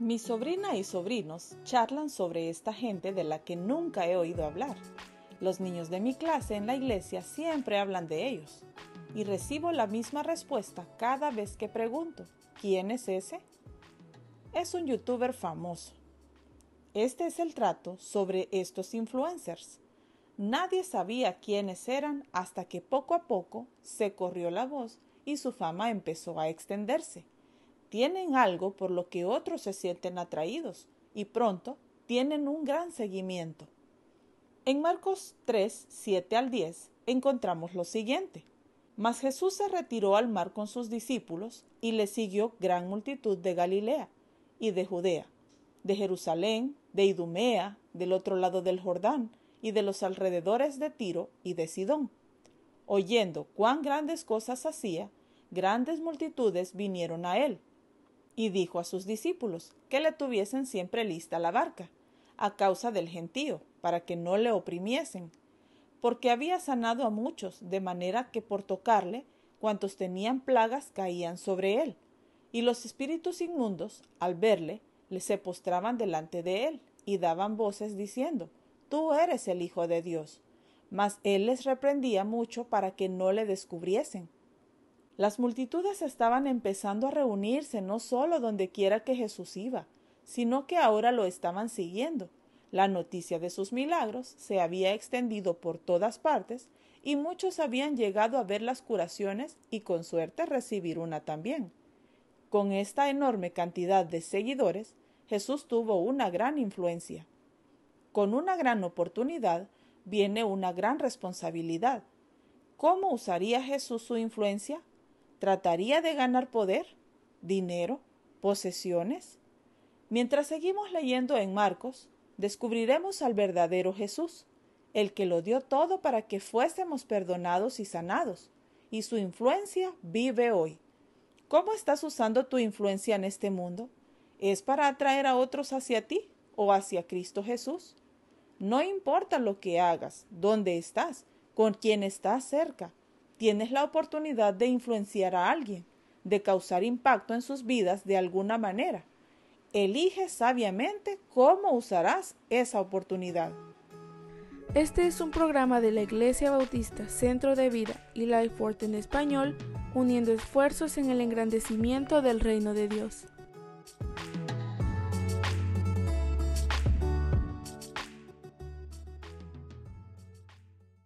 Mi sobrina y sobrinos charlan sobre esta gente de la que nunca he oído hablar. Los niños de mi clase en la iglesia siempre hablan de ellos. Y recibo la misma respuesta cada vez que pregunto, ¿quién es ese? Es un youtuber famoso. Este es el trato sobre estos influencers. Nadie sabía quiénes eran hasta que poco a poco se corrió la voz y su fama empezó a extenderse. Tienen algo por lo que otros se sienten atraídos y pronto tienen un gran seguimiento. En Marcos 3, 7 al 10 encontramos lo siguiente. Mas Jesús se retiró al mar con sus discípulos y le siguió gran multitud de Galilea y de Judea, de Jerusalén, de Idumea, del otro lado del Jordán y de los alrededores de Tiro y de Sidón. Oyendo cuán grandes cosas hacía, grandes multitudes vinieron a él. Y dijo a sus discípulos que le tuviesen siempre lista la barca, a causa del gentío, para que no le oprimiesen, porque había sanado a muchos, de manera que por tocarle, cuantos tenían plagas caían sobre él. Y los espíritus inmundos, al verle, se postraban delante de él, y daban voces diciendo, Tú eres el Hijo de Dios. Mas él les reprendía mucho para que no le descubriesen. Las multitudes estaban empezando a reunirse no solo donde quiera que Jesús iba, sino que ahora lo estaban siguiendo. La noticia de sus milagros se había extendido por todas partes y muchos habían llegado a ver las curaciones y con suerte recibir una también. Con esta enorme cantidad de seguidores, Jesús tuvo una gran influencia. Con una gran oportunidad viene una gran responsabilidad. ¿Cómo usaría Jesús su influencia? ¿Trataría de ganar poder, dinero, posesiones? Mientras seguimos leyendo en Marcos, descubriremos al verdadero Jesús, el que lo dio todo para que fuésemos perdonados y sanados, y su influencia vive hoy. ¿Cómo estás usando tu influencia en este mundo? ¿Es para atraer a otros hacia ti o hacia Cristo Jesús? No importa lo que hagas, dónde estás, con quién estás cerca. Tienes la oportunidad de influenciar a alguien, de causar impacto en sus vidas de alguna manera. Elige sabiamente cómo usarás esa oportunidad. Este es un programa de la Iglesia Bautista Centro de Vida y Lifeworth en español, uniendo esfuerzos en el engrandecimiento del reino de Dios.